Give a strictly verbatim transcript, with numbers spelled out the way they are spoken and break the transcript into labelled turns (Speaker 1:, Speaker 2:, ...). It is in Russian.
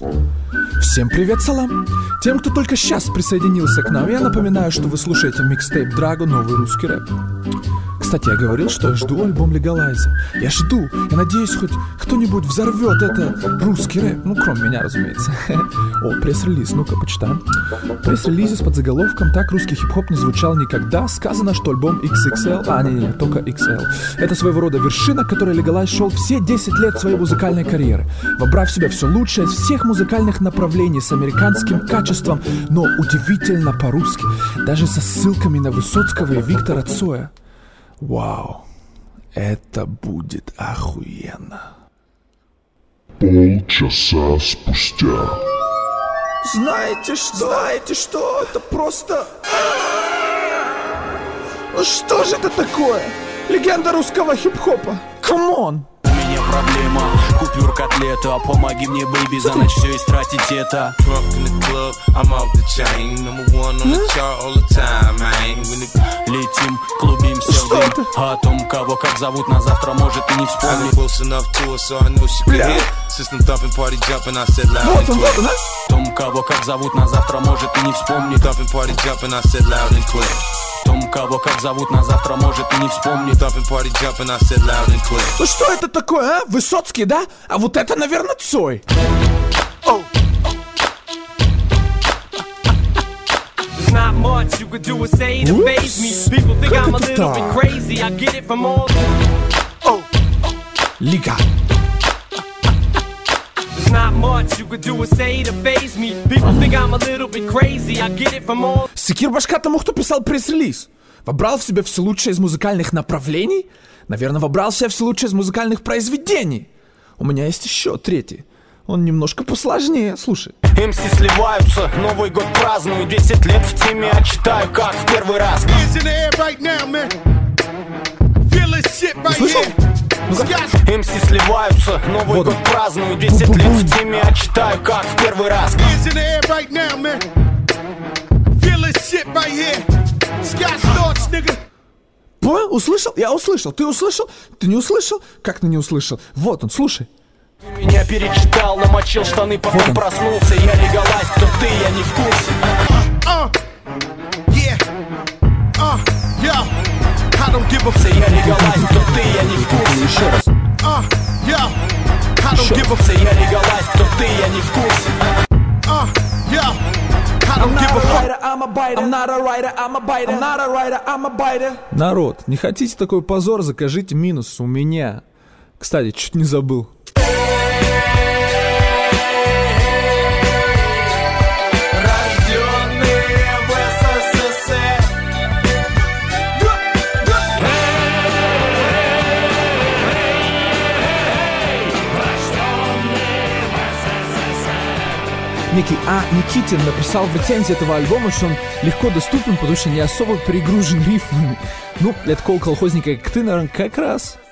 Speaker 1: Всем привет, салам! Тем, кто только сейчас присоединился к нам, я напоминаю, что вы слушаете микстейп Драго «Новый русский рэп». Кстати, я говорил, что я жду альбом Легалайза. Я жду, я надеюсь, хоть кто-нибудь взорвет это русский рэп. Ну, кроме меня, разумеется. О, пресс-релиз, ну-ка, почитаем. Пресс-релизе с подзаголовком «Так русский хип-хоп не звучал никогда». Сказано, что альбом икс икс эл, а, не-не, только икс эл. Это своего рода вершина, к которой Легалайз шел все десять лет своей музыкальной карьеры, вобрав в себя все лучшее из всех музыкальных направлений с американским качеством, но удивительно по-русски, даже со ссылками на Высоцкого и Виктора Цоя. Вау, это будет охуенно.
Speaker 2: Полчаса спустя.
Speaker 1: Знаете что? Знаете что? Это просто... Ну что же это такое? Легенда русского хип-хопа. Камон!
Speaker 3: У меня проблема, купюр котлета. Помоги мне, бэйби, за ночь все истратить это. Летим, клубимся в дым. А о том, кого как зовут, на завтра может и не вспомнить.
Speaker 1: Бля. Вот он, вот он, а?
Speaker 3: О том, кого как зовут, на завтра может и не вспомнить. Том, кого как зовут, на завтра может и не вспомнит.
Speaker 1: Ну что это такое, а? Высоцкий, да? А вот это, наверное, Цой. Oh.
Speaker 4: Not much you could do or say to faze me. People think I'm a little bit crazy. I get it from all.
Speaker 1: Oh. Лига.
Speaker 4: There's not much you could do or say to faze me. People think I'm a little bit crazy. I get it from all.
Speaker 1: Секир башка тому, кто писал пресс-релиз. Вобрал в себя все лучшее из музыкальных направлений. Наверное, вобрал в себя все лучшее из музыкальных произведений. У меня есть еще третий. Он немножко посложнее, слушай.
Speaker 3: эм си сливаются, Новый год празднуют. Десять лет в теме, а читаю как в первый раз.
Speaker 1: Слышал?
Speaker 3: эм си сливаются, Новый
Speaker 1: Вот
Speaker 3: год
Speaker 1: он.
Speaker 3: празднуют. Десять лет в теме, а читаю как в первый раз.
Speaker 1: Понял? Услышал? Я услышал. Ты услышал? Ты не услышал? Как ты не услышал? Вот он, слушай.
Speaker 3: Меня перечитал, намочил штаны, потом
Speaker 1: Вот он.
Speaker 3: проснулся. Я Легалайз, кто ты, я не в курсе. Я Легалайз, кто ты, я не в курсе.
Speaker 1: Еще раз.
Speaker 3: Еще. Я Легалайз, кто ты, я не в курсе.
Speaker 1: Народ, не хотите такой позор, закажите минус у меня. Кстати, чуть не забыл. Некий А. Никитин написал в рецензии этого альбома, что он легко доступен, потому что не особо перегружен рифмами. Ну, для такого колхозника, как ты, наверное, как раз.